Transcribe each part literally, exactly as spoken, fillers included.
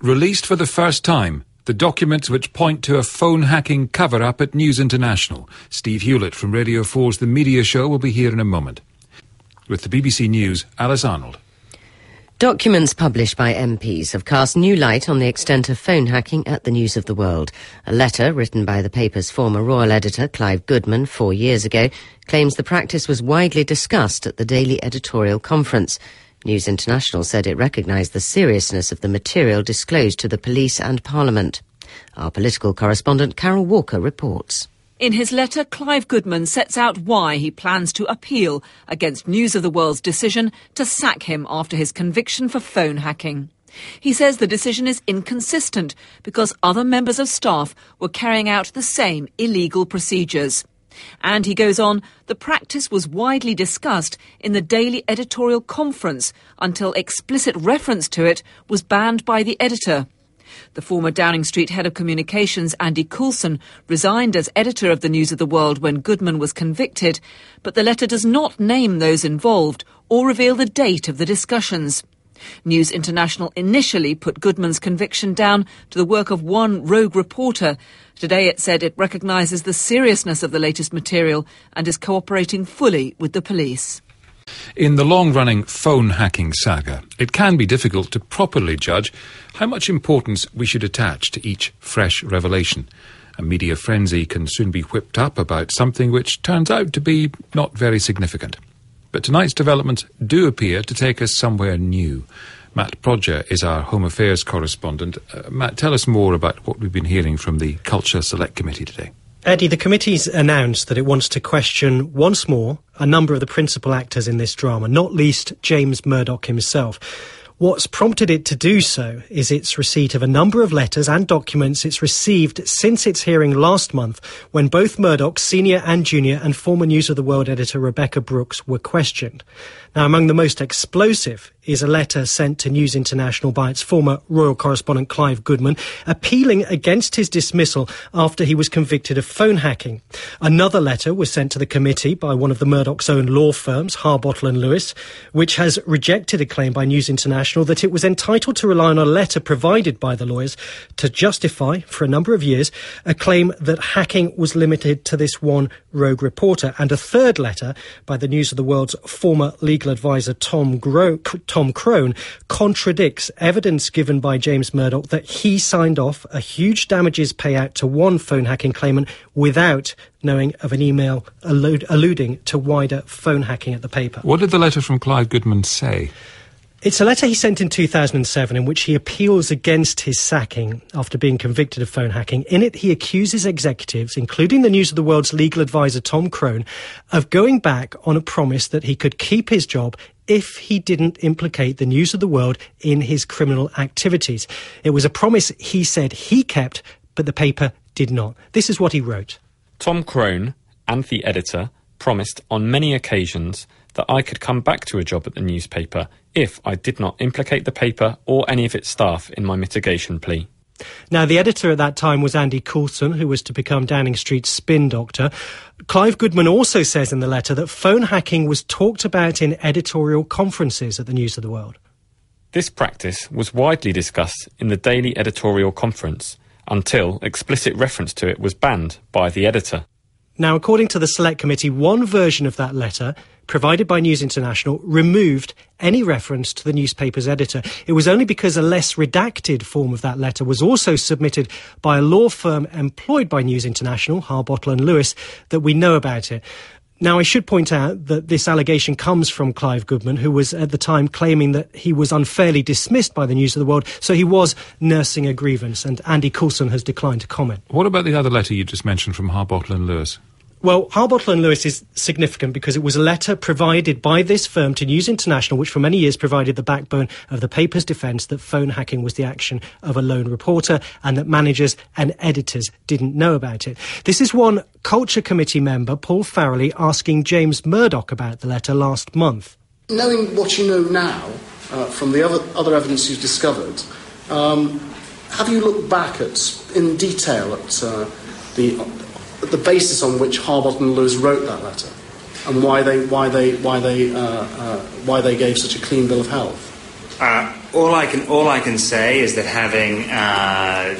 Released for the first time, the documents which point to a phone hacking cover-up at News International. Steve Hewlett from Radio four's The Media Show will be here in a moment. With the B B C News, Alice Arnold. Documents published by M Ps have cast new light on the extent of phone hacking at the News of the World. A letter written by the paper's former royal editor, Clive Goodman, four years ago, claims the practice was widely discussed at the daily editorial conference. News International said it recognised the seriousness of the material disclosed to the police and Parliament. Our political correspondent Carol Walker reports. In his letter, Clive Goodman sets out why he plans to appeal against News of the World's decision to sack him after his conviction for phone hacking. He says the decision is inconsistent because other members of staff were carrying out the same illegal procedures. And he goes on, the practice was widely discussed in the daily editorial conference until explicit reference to it was banned by the editor. The former Downing Street head of communications, Andy Coulson, resigned as editor of the News of the World when Goodman was convicted, but the letter does not name those involved or reveal the date of the discussions. News International initially put Goodman's conviction down to the work of one rogue reporter. Today it said it recognises the seriousness of the latest material and is cooperating fully with the police. In the long-running phone hacking saga, it can be difficult to properly judge how much importance we should attach to each fresh revelation. A media frenzy can soon be whipped up about something which turns out to be not very significant. But tonight's developments do appear to take us somewhere new. Matt Prodger is our Home Affairs correspondent. Uh, Matt, tell us more about what we've been hearing from the Culture Select Committee today. Eddie, the committee's announced that it wants to question once more a number of the principal actors in this drama, not least James Murdoch himself. What's prompted it to do so is its receipt of a number of letters and documents it's received since its hearing last month when both Murdoch's senior and junior and former News of the World editor Rebekah Brooks were questioned. Now, among the most explosive is a letter sent to News International by its former royal correspondent Clive Goodman, appealing against his dismissal after he was convicted of phone hacking. Another letter was sent to the committee by one of the Murdoch's own law firms, Harbottle and Lewis, which has rejected a claim by News International that it was entitled to rely on a letter provided by the lawyers to justify, for a number of years, a claim that hacking was limited to this one rogue reporter. And a third letter by the News of the World's former legal advisor Tom Gro- Tom Crone contradicts evidence given by James Murdoch that he signed off a huge damages payout to one phone hacking claimant without knowing of an email allude- alluding to wider phone hacking at the paper. What did the letter from Clive Goodman say? It's a letter he sent in two thousand seven in which he appeals against his sacking after being convicted of phone hacking. In it, he accuses executives, including the News of the World's legal advisor Tom Crone, of going back on a promise that he could keep his job if he didn't implicate the News of the World in his criminal activities. It was a promise he said he kept, but the paper did not. This is what he wrote. Tom Crone and the editor promised on many occasions that I could come back to a job at the newspaper if I did not implicate the paper or any of its staff in my mitigation plea. Now, the editor at that time was Andy Coulson, who was to become Downing Street's spin doctor. Clive Goodman also says in the letter that phone hacking was talked about in editorial conferences at the News of the World. This practice was widely discussed in the daily editorial conference until explicit reference to it was banned by the editor. Now, according to the Select Committee, one version of that letter, provided by News International, removed any reference to the newspaper's editor. It was only because a less redacted form of that letter was also submitted by a law firm employed by News International, Harbottle and Lewis, that we know about it. Now, I should point out that this allegation comes from Clive Goodman, who was at the time claiming that he was unfairly dismissed by the News of the World, so he was nursing a grievance, and Andy Coulson has declined to comment. What about the other letter you just mentioned from Harbottle and Lewis? Well, Harbottle and Lewis is significant because it was a letter provided by this firm to News International, which for many years provided the backbone of the paper's defence that phone hacking was the action of a lone reporter and that managers and editors didn't know about it. This is one Culture Committee member, Paul Farrelly, asking James Murdoch about the letter last month. Knowing what you know now uh, from the other, other evidence you've discovered, um, have you looked back at, in detail at uh, the... the basis on which Harbottle and Lewis wrote that letter, and why they why they why they uh, uh, why they gave such a clean bill of health? Uh, all I can all I can say is that having uh,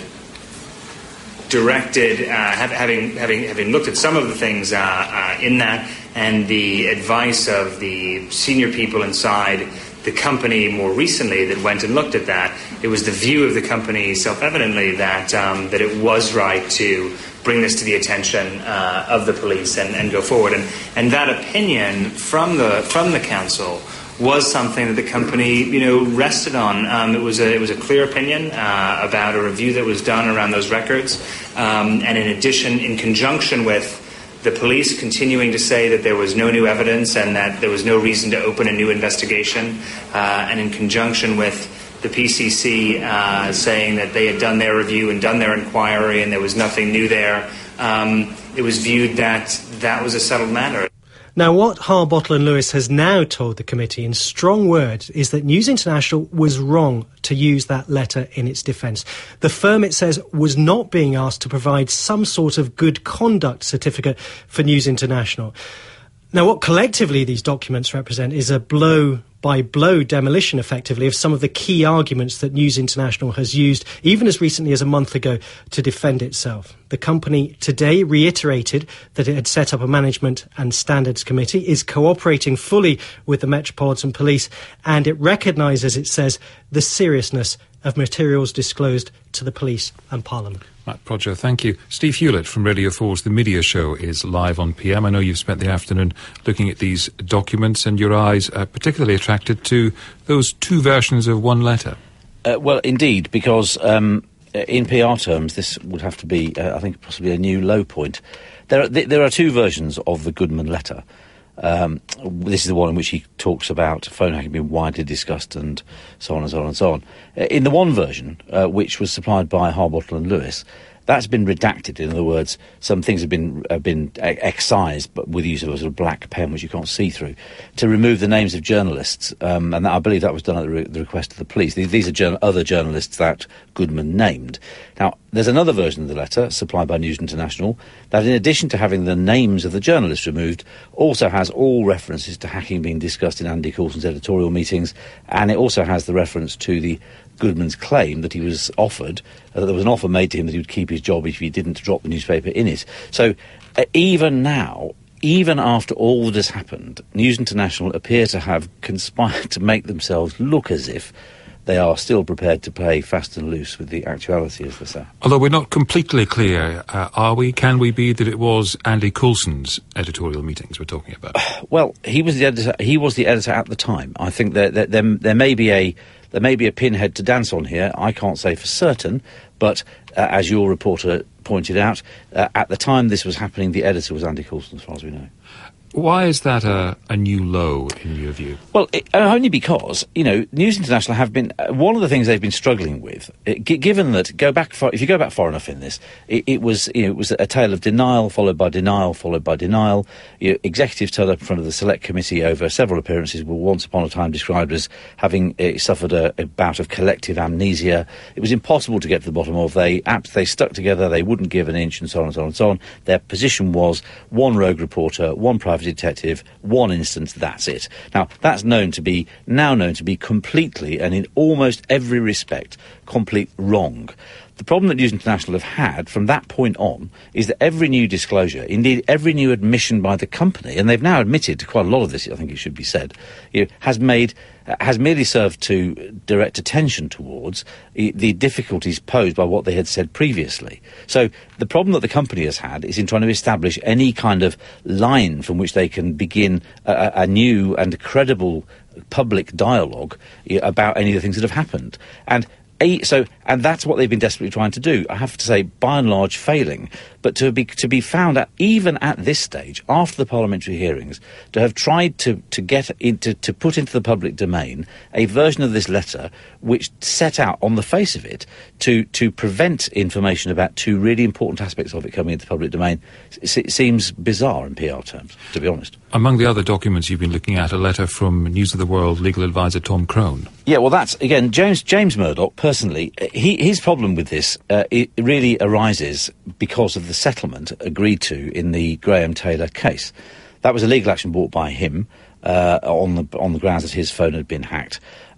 directed, uh, have, having having having looked at some of the things uh, uh, in that, and the advice of the senior people inside the company more recently that went and looked at that, it was the view of the company, self-evidently, that um, that it was right to bring this to the attention uh, of the police and, and go forward. And and that opinion from the from the council was something that the company, you know, rested on. Um, it was a it was a clear opinion uh, about a review that was done around those records, um, and in addition, in conjunction with the police continuing to say that there was no new evidence and that there was no reason to open a new investigation, uh, and in conjunction with the P C C uh, saying that they had done their review and done their inquiry and there was nothing new there, um, it was viewed that that was a settled matter. Now, what Harbottle and Lewis has now told the committee in strong words is that News International was wrong to use that letter in its defence. The firm, it says, was not being asked to provide some sort of good conduct certificate for News International. Now, what collectively these documents represent is a blow-by-blow demolition, effectively, of some of the key arguments that News International has used, even as recently as a month ago, to defend itself. The company today reiterated that it had set up a management and standards committee, is cooperating fully with the Metropolitan Police, and it recognises, it says, the seriousness of materials disclosed to the police and Parliament. Matt Prodger, thank you. Steve Hewlett from Radio four's The Media Show is live on P M. I know you've spent the afternoon looking at these documents and your eyes are particularly attracted to those two versions of one letter. Uh, well, indeed, because um, in P R terms, this would have to be, uh, I think, possibly a new low point. There are, th- there are two versions of the Goodman letter. Um, this is the one in which he talks about phone hacking being widely discussed and so on and so on and so on. In the one version, uh, which was supplied by Harbottle and Lewis, that's been redacted. In other words, some things have been have been excised, but with the use of a sort of black pen, which you can't see through, to remove the names of journalists. Um, and that, I believe that was done at the, re- the request of the police. These, these are journal- other journalists that Goodman named. Now, there's another version of the letter, supplied by News International, that in addition to having the names of the journalists removed, also has all references to hacking being discussed in Andy Coulson's editorial meetings, and it also has the reference to the Goodman's claim that he was offered, uh, that there was an offer made to him that he would keep his job if he didn't drop the newspaper in it. So uh, even now, even after all that has happened, News International appear to have conspired to make themselves look as if they are still prepared to play fast and loose with the actuality, as they say. Although we're not completely clear, uh, are we? Can we be that it was Andy Coulson's editorial meetings we're talking about? Well, he was the editor. He was the editor at the time. I think that there, there, there may be a there may be a pinhead to dance on here. I can't say for certain, but uh, as your reporter pointed out, uh, at the time this was happening, the editor was Andy Coulson, as far as we know. Why is that a, a new low, in your view? Well, it, uh, only because, you know, News International have been... Uh, one of the things they've been struggling with, it, g- given that, go back far, if you go back far enough in this, it, it was you know, it was a tale of denial, followed by denial, followed by denial. You know, executives turned up in front of the Select Committee over several appearances, were once upon a time described as having uh, suffered a, a bout of collective amnesia. It was impossible to get to the bottom of. They, they stuck together, they wouldn't give an inch, and so on and so on and so on. Their position was one rogue reporter, one private detective, one instance, that's it. Now, that's known to be, now known to be completely, and in almost every respect, complete wrong. The problem that News International have had from that point on is that every new disclosure, indeed every new admission by the company, and they've now admitted to quite a lot of this, I think it should be said, you know, has made, uh, has merely served to direct attention towards uh, the difficulties posed by what they had said previously. So the problem that the company has had is in trying to establish any kind of line from which they can begin a, a new and credible public dialogue uh, about any of the things that have happened. And A, so, and that's what they've been desperately trying to do. I have to say, by and large, failing. But to be to be found at, even at this stage, after the parliamentary hearings, to have tried to to get into to put into the public domain a version of this letter which set out on the face of it to to prevent information about two really important aspects of it coming into the public domain, it seems bizarre in P R terms, to be honest. Among the other documents you've been looking at, a letter from News of the World legal advisor Tom Crone. Yeah, well, that's, again, James James Murdoch, personally, he, his problem with this uh, it really arises because of the settlement agreed to in the Graham Taylor case. That was a legal action brought by him uh, on the on the grounds that his phone had been hacked.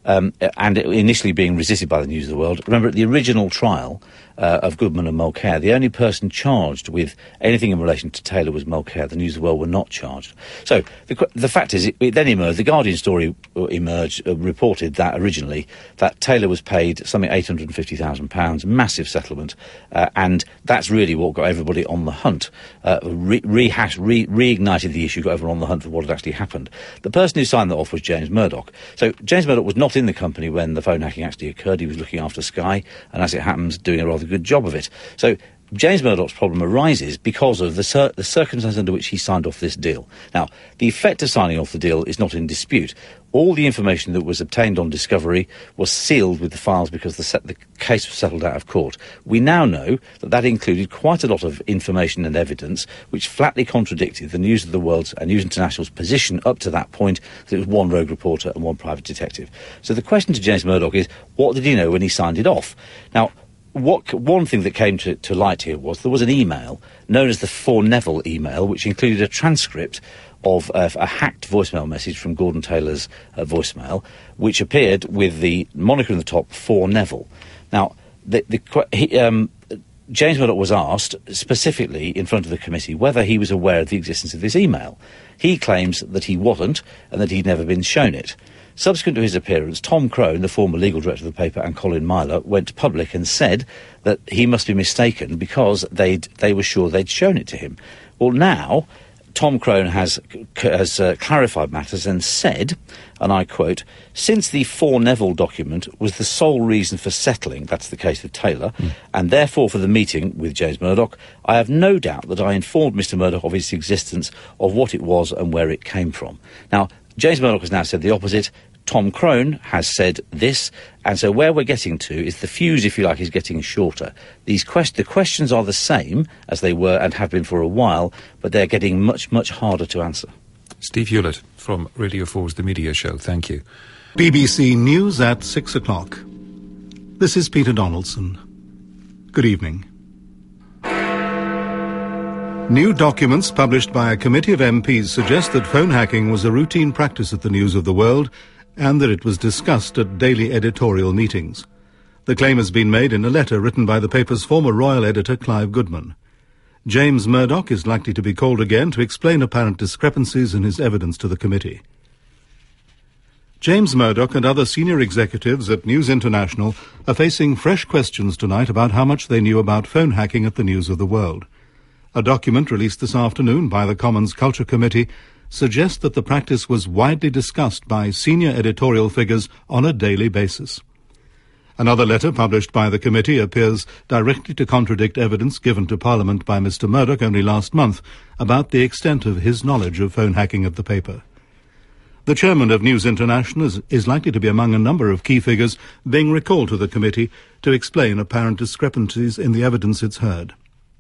um, and initially being resisted by the News of the World. Remember, at the original trial uh, of Goodman and Mulcair, the only person charged with anything in relation to Taylor was Mulcair. The News of the World were not charged. So the, the fact is, it, it then emerged, the Guardian story emerged, uh, reported that originally, that Taylor was paid something eight hundred fifty thousand pounds, massive settlement, uh, and that's really what got everybody on the hunt, uh, re- rehash, re- reignited the issue, got everyone on the hunt for what had actually happened. The person who signed that off was James Murdoch. So James Murdoch was not in the company when the phone hacking actually occurred. He was looking after Sky, and as it happens, doing a rather good job of it. So James Murdoch's problem arises because of the, cir- the circumstances under which he signed off this deal. Now, the effect of signing off the deal is not in dispute. All the information that was obtained on discovery was sealed with the files because the, set- the case was settled out of court. We now know that that included quite a lot of information and evidence which flatly contradicted the News of the World's and News International's position up to that point, that it was one rogue reporter and one private detective. So the question to James Murdoch is, what did he know when he signed it off? Now, What, one thing that came to, to light here was there was an email known as the For Neville email, which included a transcript of uh, a hacked voicemail message from Gordon Taylor's uh, voicemail, which appeared with the moniker on the top, For Neville. Now, the, the, he, um, James Murdoch was asked specifically in front of the committee whether he was aware of the existence of this email. He claims that he wasn't and that he'd never been shown it. Subsequent to his appearance, Tom Crone, the former legal director of the paper, and Colin Myler went public and said that he must be mistaken because they'd, they were sure they'd shown it to him. Well, now, Tom Crone has, has uh, clarified matters and said, and I quote, "Since the For Neville document was the sole reason for settling," that's the case with Taylor, mm. "and therefore for the meeting with James Murdoch, I have no doubt that I informed Mister Murdoch of its existence, of what it was and where it came from." Now, James Murdoch has now said the opposite. Tom Crone has said this, and so where we're getting to is the fuse, if you like, is getting shorter. These quest- the questions are the same as they were and have been for a while, but they're getting much, much harder to answer. Steve Hewlett from Radio four's The Media Show. Thank you. B B C News at six o'clock. This is Peter Donaldson. Good evening. New documents published by a committee of M Ps suggest that phone hacking was a routine practice at the News of the World and that it was discussed at daily editorial meetings. The claim has been made in a letter written by the paper's former royal editor, Clive Goodman. James Murdoch is likely to be called again to explain apparent discrepancies in his evidence to the committee. James Murdoch and other senior executives at News International are facing fresh questions tonight about how much they knew about phone hacking at the News of the World. A document released this afternoon by the Commons Culture Committee suggests that the practice was widely discussed by senior editorial figures on a daily basis. Another letter published by the committee appears directly to contradict evidence given to Parliament by Mister Murdoch only last month about the extent of his knowledge of phone hacking at the paper. The chairman of News International is, is likely to be among a number of key figures being recalled to the committee to explain apparent discrepancies in the evidence it's heard.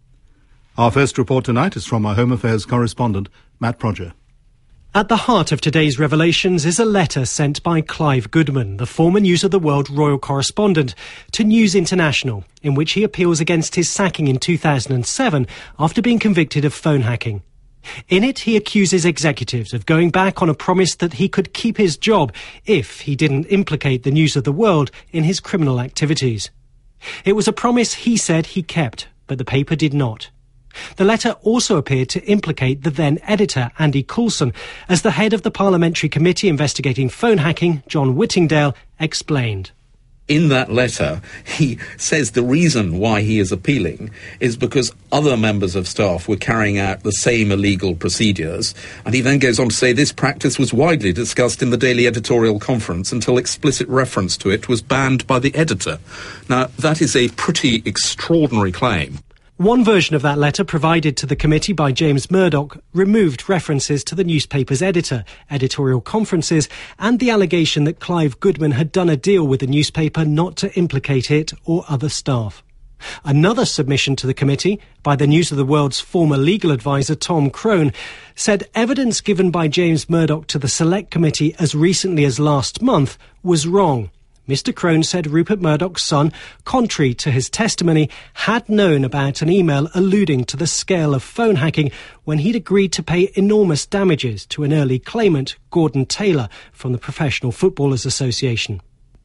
Our first report tonight is from our Home Affairs correspondent, Matt Prodger. At the heart of today's revelations is a letter sent by Clive Goodman, the former News of the World royal correspondent, to News International, in which he appeals against his sacking in two thousand seven after being convicted of phone hacking. In it, he accuses executives of going back on a promise that he could keep his job if he didn't implicate the News of the World in his criminal activities. It was a promise he said he kept, but the paper did not. The letter also appeared to implicate the then editor, Andy Coulson, as the head of the parliamentary committee investigating phone hacking, John Whittingdale, explained. In that letter, he says the reason why he is appealing is because other members of staff were carrying out the same illegal procedures, and he then goes on to say this practice was widely discussed in the Daily Editorial Conference until explicit reference to it was banned by the editor. Now, that is a pretty extraordinary claim. One version of that letter provided to the committee by James Murdoch removed references to the newspaper's editor, editorial conferences, and the allegation that Clive Goodman had done a deal with the newspaper not to implicate it or other staff. Another submission to the committee by the News of the World's former legal advisor Tom Crone said evidence given by James Murdoch to the Select Committee as recently as last month was wrong. Mister Crone said Rupert Murdoch's son, contrary to his testimony, had known about an email alluding to the scale of phone hacking when he'd agreed to pay enormous damages to an early claimant, Gordon Taylor, from the Professional Footballers Association.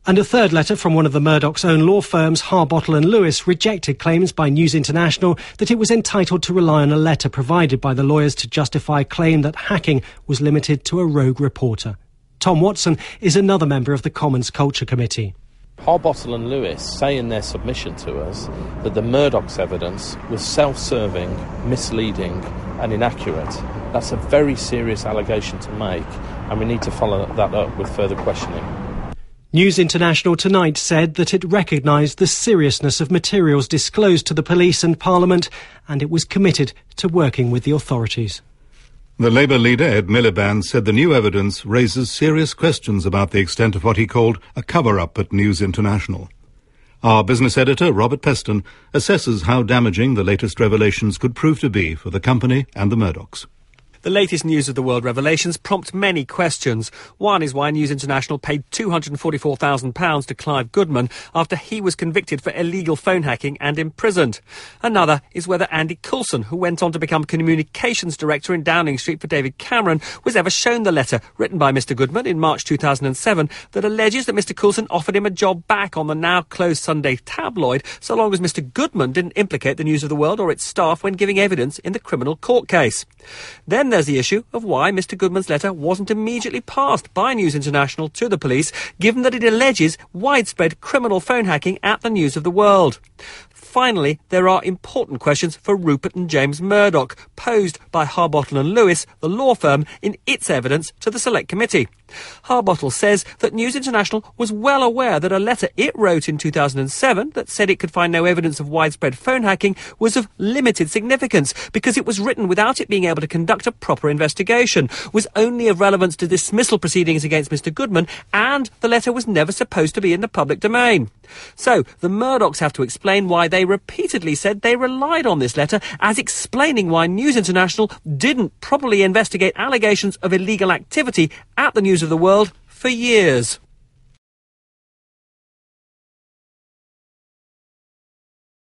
And a third letter from one of the Murdoch's own law firms, Harbottle and Lewis, rejected claims by News International that it was entitled to rely on a letter provided by the lawyers to justify a claim that hacking was limited to a rogue reporter. Tom Watson is another member of the Commons Culture Committee. Harbottle and Lewis say in their submission to us that the Murdoch's evidence was self-serving, misleading and inaccurate. That's a very serious allegation to make, and we need to follow that up with further questioning. News International tonight said that it recognised the seriousness of materials disclosed to the police and Parliament, and it was committed to working with the authorities. The Labour leader, Ed Miliband, said the new evidence raises serious questions about the extent of what he called a cover-up at News International. Our business editor, Robert Peston, assesses how damaging the latest revelations could prove to be for the company and the Murdochs. The latest News of the World revelations prompt many questions. One is why News International paid two hundred forty-four thousand pounds to Clive Goodman after he was convicted for illegal phone hacking and imprisoned. Another is whether Andy Coulson, who went on to become communications director in Downing Street for David Cameron, was ever shown the letter written by Mr Goodman in March two thousand seven that alleges that Mr Coulson offered him a job back on the now-closed Sunday tabloid so long as Mr Goodman didn't implicate the News of the World or its staff when giving evidence in the criminal court case. Then there's the issue of why Mr Goodman's letter wasn't immediately passed by News International to the police, given that it alleges widespread criminal phone hacking at the News of the World. Finally, there are important questions for Rupert and James Murdoch, posed by Harbottle and Lewis, the law firm, in its evidence to the Select Committee. Harbottle says that News International was well aware that a letter it wrote in two thousand seven that said it could find no evidence of widespread phone hacking was of limited significance because it was written without it being able to conduct a proper investigation, was only of relevance to dismissal proceedings against Mr Goodman, and the letter was never supposed to be in the public domain. So, the Murdochs have to explain why they repeatedly said they relied on this letter as explaining why News International didn't properly investigate allegations of illegal activity at the News of the World for years.